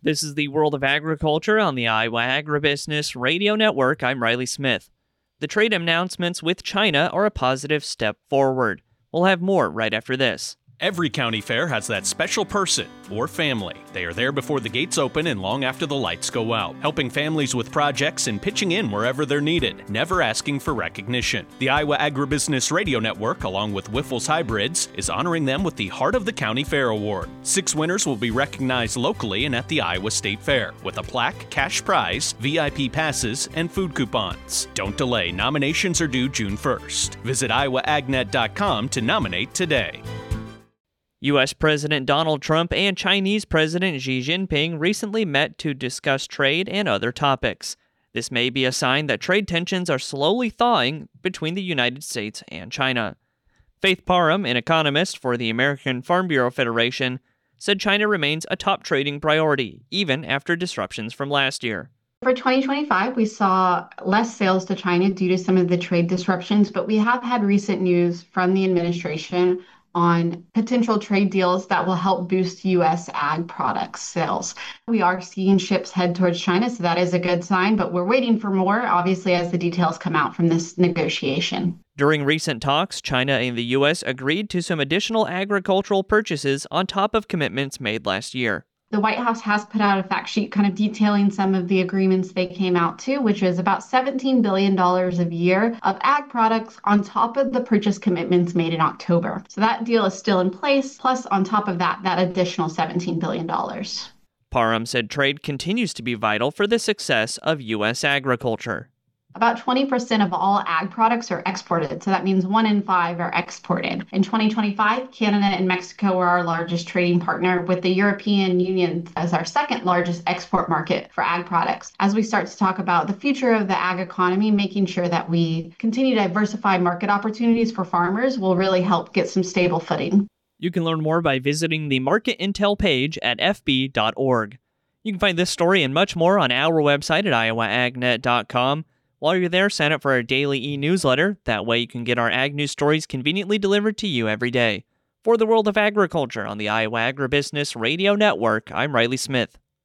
This is the World of Agriculture on the Iowa Agribusiness Radio Network. I'm Riley Smith. The trade announcements with China are a positive step forward. We'll have more right after this. Every county fair has that special person or family. They are there before the gates open and long after the lights go out, helping families with projects and pitching in wherever they're needed, never asking for recognition. The Iowa Agribusiness Radio Network, along with Wyffels Hybrids, is honoring them with the Heart of the County Fair Award. 6 winners will be recognized locally and at the Iowa State Fair, with a plaque, cash prize, VIP passes, and food coupons. Don't delay. Nominations are due June 1st. Visit iowaagnet.com to nominate today. U.S. President Donald Trump and Chinese President Xi Jinping recently met to discuss trade and other topics. This may be a sign that trade tensions are slowly thawing between the United States and China. Faith Parham, an economist for the American Farm Bureau Federation, said China remains a top trading priority, even after disruptions from last year. For 2025, we saw less sales to China due to some of the trade disruptions, but we have had recent news from the administration on potential trade deals that will help boost U.S. ag products sales. We are seeing ships head towards China, so that is a good sign, but we're waiting for more, obviously, as the details come out from this negotiation. During recent talks, China and the U.S. agreed to some additional agricultural purchases on top of commitments made last year. The White House has put out a fact sheet kind of detailing some of the agreements they came out to, which is about $17 billion a year of ag products on top of the purchase commitments made in October. So that deal is still in place, plus on top of that additional $17 billion. Parham said trade continues to be vital for the success of U.S. agriculture. About 20% of all ag products are exported, so that means 1 in 5 are exported. In 2025, Canada and Mexico were our largest trading partner, with the European Union as our second largest export market for ag products. As we start to talk about the future of the ag economy, making sure that we continue to diversify market opportunities for farmers will really help get some stable footing. You can learn more by visiting the Market Intel page at fb.org. You can find this story and much more on our website at iowaagnet.com. While you're there, sign up for our daily e-newsletter. That way you can get our ag news stories conveniently delivered to you every day. For the World of Agriculture on the Iowa Agribusiness Radio Network, I'm Riley Smith.